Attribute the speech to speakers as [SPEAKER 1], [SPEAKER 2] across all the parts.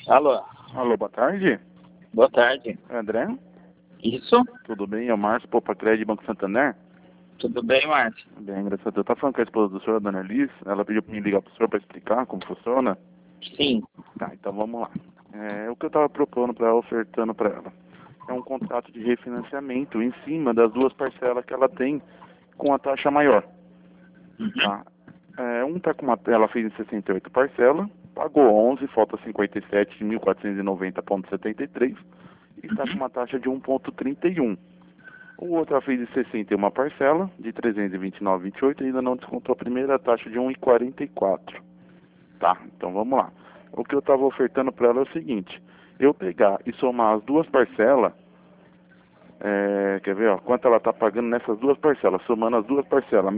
[SPEAKER 1] Alô,
[SPEAKER 2] Alô, boa tarde.
[SPEAKER 1] boa tarde.
[SPEAKER 2] André?
[SPEAKER 1] Isso?
[SPEAKER 2] Tudo bem? É o Márcio Popacred, Banco Santander?
[SPEAKER 1] Tudo bem, Márcio?
[SPEAKER 2] Bem, graças a Deus. Tá falando com a esposa do senhor, a dona Liz. Ela pediu pra me ligar pro senhor pra explicar como funciona.
[SPEAKER 1] Sim.
[SPEAKER 2] Tá, então vamos lá. O que eu tava propondo pra ela, ofertando pra ela, é um contrato de refinanciamento em cima das duas parcelas que ela tem com a taxa maior. Tá? Ela fez em 68 parcelas, pagou 11, falta 57 de 1.490,73 e está com uma taxa de 1,31. O outro ela fez em 61 parcela, de 329,28 e ainda não descontou a primeira taxa de 1,44. Tá, então vamos lá. O que eu estava ofertando para ela é o seguinte: eu pegar e somar as duas parcelas, quer ver, ó, quanto ela está pagando nessas duas parcelas, somando as duas parcelas,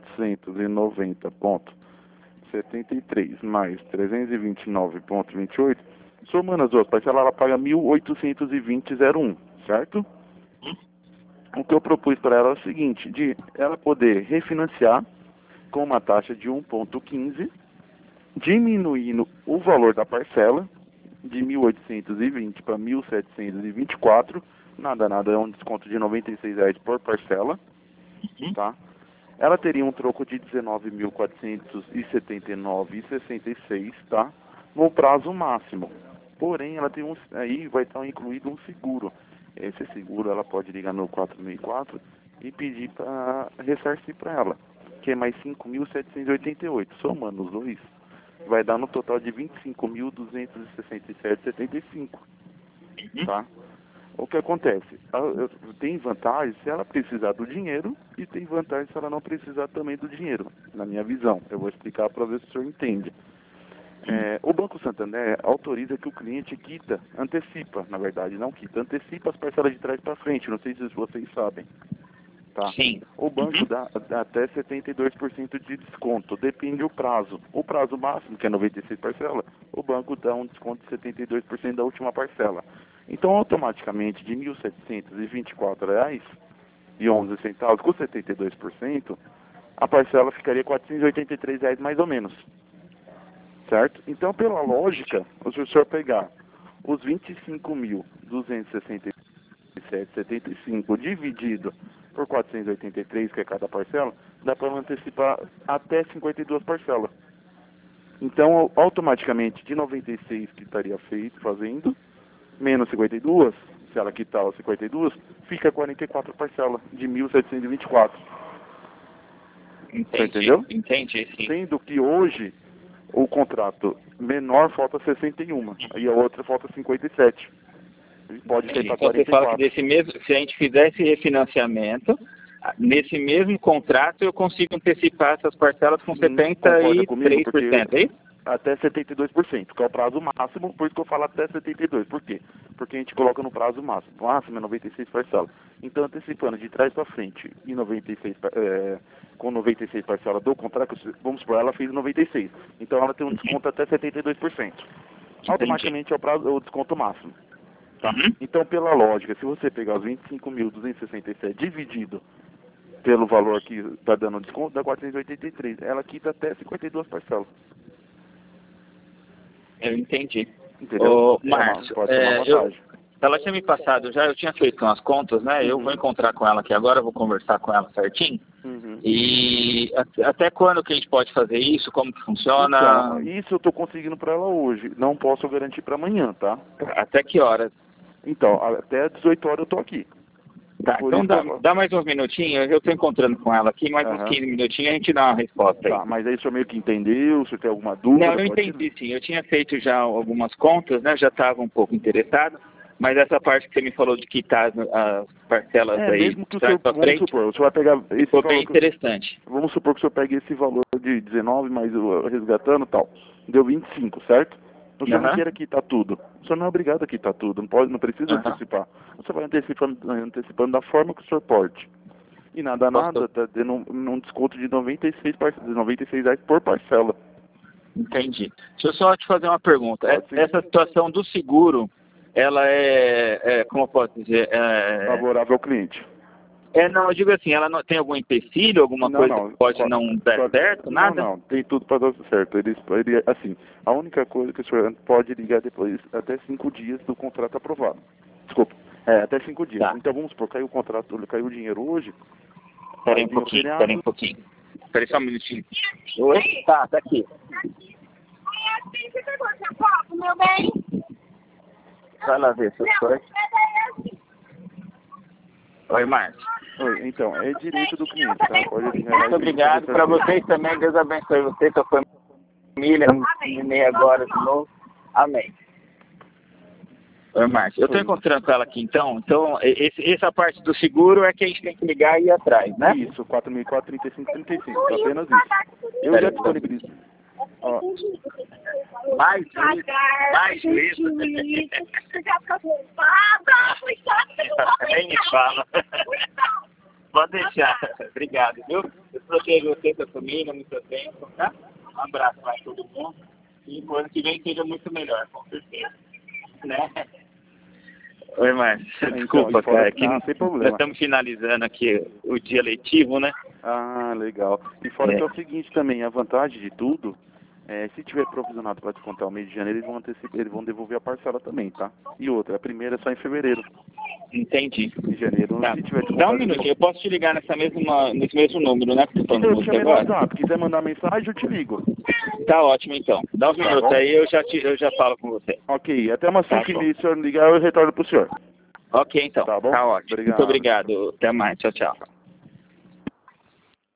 [SPEAKER 2] 1.490,73 mais 329,28, somando as duas parcelas, ela paga 1.820,01, certo? O que eu propus para ela é o seguinte, de ela poder refinanciar com uma taxa de 1,15, diminuindo o valor da parcela de 1.820 para 1.724, nada, é um desconto de R$ 96 por parcela, tá? Ela teria um troco de 19.479,66, tá? No prazo máximo. Porém, ela tem aí vai estar incluído um seguro. Esse seguro ela pode ligar no 464 e pedir para ressarcir para ela, que é mais 5.788. Somando os dois, vai dar no total de 25.267,75, tá? O que acontece? Tem vantagem se ela precisar do dinheiro e tem vantagem se ela não precisar também do dinheiro, na minha visão. Eu vou explicar para ver se o senhor entende. O Banco Santander autoriza que o cliente antecipa, na verdade, não quita, antecipa as parcelas de trás para frente, não sei se vocês sabem. Tá?
[SPEAKER 1] Sim.
[SPEAKER 2] O banco dá até 72% de desconto, depende do prazo. O prazo máximo, que é 96 parcelas, o banco dá um desconto de 72% da última parcela. Então, automaticamente, de R$ 1.724,11, com 72%, a parcela ficaria R$ 483 mais ou menos. Certo? Então, pela lógica, se o senhor pegar os 25.267,75 dividido por 483, que é cada parcela, dá para antecipar até 52 parcelas. Então, automaticamente, de 96 que estaria fazendo, menos 52, se ela quitar os 52, fica 44 parcelas de 1.724.
[SPEAKER 1] Entendi.
[SPEAKER 2] Entendeu?
[SPEAKER 1] Entendi, sim.
[SPEAKER 2] Sendo que hoje o contrato menor falta 61 e a outra falta 57. Pode cair para
[SPEAKER 1] Então você
[SPEAKER 2] 44.
[SPEAKER 1] fala que se a gente fizer esse refinanciamento, nesse mesmo contrato eu consigo antecipar essas parcelas com 73%, é isso?
[SPEAKER 2] Até 72%, que é o prazo máximo, por isso que eu falo até 72%. Por quê? Porque a gente coloca no prazo máximo. O máximo é 96 parcelas. Então, antecipando de trás para frente e com 96 parcelas do contrato, vamos supor, ela fez 96. Então, ela tem um desconto até 72%. Automaticamente é o desconto máximo. Tá? Então, pela lógica, se você pegar os 25.267 dividido pelo valor que está dando desconto, dá 483. Ela quita até 52 parcelas.
[SPEAKER 1] Eu entendi.
[SPEAKER 2] Entendeu?
[SPEAKER 1] Márcio,
[SPEAKER 2] Pode ser uma vantagem.
[SPEAKER 1] ela tinha me passado já, eu tinha feito umas contas, né? Eu vou encontrar com ela aqui agora, eu vou conversar com ela certinho. E até quando que a gente pode fazer isso? Como que funciona?
[SPEAKER 2] Então, isso eu estou conseguindo para ela hoje. Não posso garantir para amanhã, tá?
[SPEAKER 1] Até que horas?
[SPEAKER 2] Então, até 18 horas eu estou aqui.
[SPEAKER 1] Tá, então dá mais uns minutinhos, eu estou encontrando com ela aqui, mais uns 15 minutinhos a gente dá uma resposta aí.
[SPEAKER 2] Tá, mas aí o senhor meio que entendeu, se tem alguma dúvida?
[SPEAKER 1] Não, eu entendi sim, eu tinha feito já algumas contas, né, já estava um pouco interessado, mas essa parte que você me falou de quitar as parcelas aí,
[SPEAKER 2] mesmo que o senhor, vamos supor, o senhor vai pegar esse
[SPEAKER 1] ficou
[SPEAKER 2] valor,
[SPEAKER 1] bem interessante.
[SPEAKER 2] Vamos supor que o senhor pegue esse valor de 19, mais resgatando e tal, deu 25, certo? O senhor não queira quitar tudo. O senhor não é obrigado a quitar tudo, não precisa antecipar. Você vai antecipando da forma que o senhor pode. E nada, tá tendo um desconto de 96 reais por parcela.
[SPEAKER 1] Entendi. Deixa eu só te fazer uma pergunta. Essa situação do seguro, ela como eu posso dizer?
[SPEAKER 2] Favorável ao cliente.
[SPEAKER 1] Não, eu digo assim, ela não tem algum empecilho, alguma coisa que pode não dar certo, nada?
[SPEAKER 2] Não, tem tudo para dar certo. Assim, a única coisa que o senhor pode ligar depois, até 5 dias do contrato aprovado. Desculpa, até 5 dias.
[SPEAKER 1] Tá.
[SPEAKER 2] Então vamos supor, caiu o contrato, caiu o dinheiro hoje.
[SPEAKER 1] Espera aí um pouquinho, Espera aí só um minutinho. Oi? Tá aqui.
[SPEAKER 3] Você pegou seu copo, meu bem?
[SPEAKER 1] Vai lá ver suas coisas. Oi, Márcio.
[SPEAKER 2] Oi, então, é direito do cliente, tá? Pode ligar lá.
[SPEAKER 1] Muito obrigado. Para vocês também, Deus abençoe você, tua família, terminei agora de novo. Amém. Oi, Márcio. Eu estou encontrando com ela aqui, então essa parte do seguro é que a gente tem que ligar e ir atrás, né?
[SPEAKER 2] Isso, 4.435, apenas isso. Eu já disponibilizo. Ó.
[SPEAKER 1] Mais isso. Nem me fala. Pode deixar. Obrigado, viu? Eu protejo você, sua família, muito tempo, tá? Um abraço para todo mundo. E o ano que vem seja muito melhor, com certeza. Né? Oi, Márcio. Desculpa,
[SPEAKER 2] então,
[SPEAKER 1] cara.
[SPEAKER 2] Não, sem problema.
[SPEAKER 1] Nós estamos finalizando aqui o dia letivo, né?
[SPEAKER 2] Ah, legal. E fora que é o seguinte também, a vantagem de tudo, se tiver provisionado para descontar o mês de janeiro, eles vão devolver a parcela também, tá? E outra, a primeira é só em fevereiro.
[SPEAKER 1] Entendi.
[SPEAKER 2] Em janeiro,
[SPEAKER 1] Tá.
[SPEAKER 2] se tiver descontado...
[SPEAKER 1] Dá um minutinho, eu posso te ligar nesse mesmo número, né? Que
[SPEAKER 2] Então, eu te chamei no WhatsApp. Quiser mandar mensagem, eu te ligo.
[SPEAKER 1] Tá ótimo, então. Dá uns minutos aí, eu já falo com você.
[SPEAKER 2] Ok, até umas 5
[SPEAKER 1] Tá
[SPEAKER 2] e meia, se o senhor me ligar, eu retorno pro senhor.
[SPEAKER 1] Ok, então.
[SPEAKER 2] Tá bom?
[SPEAKER 1] Tá ótimo.
[SPEAKER 2] Obrigado.
[SPEAKER 1] Muito obrigado. Até mais. Tchau, tchau.